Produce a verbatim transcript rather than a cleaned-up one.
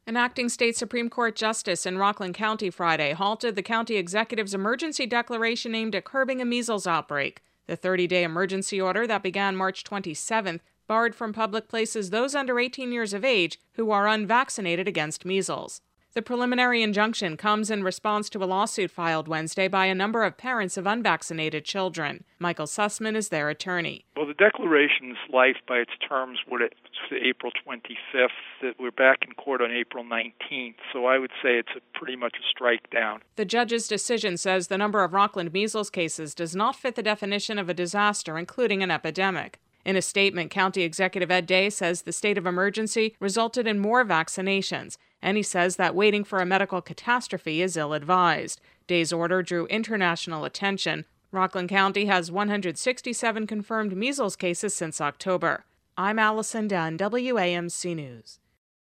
An acting state Supreme Court justice in Rockland County Friday halted the county executive's emergency declaration aimed at curbing a measles outbreak. The thirty-day emergency order that began March twenty-seventh barred from public places those under eighteen years of age who are unvaccinated against measles. The preliminary injunction comes in response to a lawsuit filed Wednesday by a number of parents of unvaccinated children. Michael Sussman is their attorney. Well, the declaration's life by its terms would it April twenty-fifth. That we're back in court on April nineteenth, so I would say it's a pretty much a strike down. The judge's decision says the number of Rockland measles cases does not fit the definition of a disaster, including an epidemic. In a statement, County Executive Ed Day says the state of emergency resulted in more vaccinations, and he says that waiting for a medical catastrophe is ill-advised. Day's order drew international attention. Rockland County has one hundred sixty-seven confirmed measles cases since October. I'm Allison Dunn, W A M C News.